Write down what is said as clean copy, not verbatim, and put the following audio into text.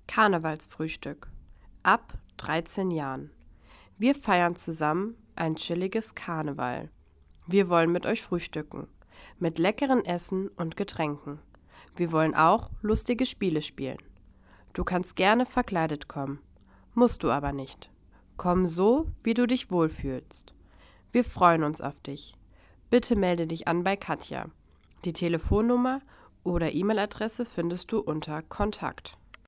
Karnevalsfrühstück. Ab 13 Jahren. Wir feiern zusammen ein chilliges Karneval. Wir wollen mit euch frühstücken. Mit leckeren Essen und Getränken. Wir wollen auch lustige Spiele spielen. Du kannst gerne verkleidet kommen. Musst du aber nicht. Komm so, wie du dich wohlfühlst. Wir freuen uns auf dich. Bitte melde dich an bei Katja. Die Telefonnummer oder E-Mail-Adresse findest du unter Kontakt.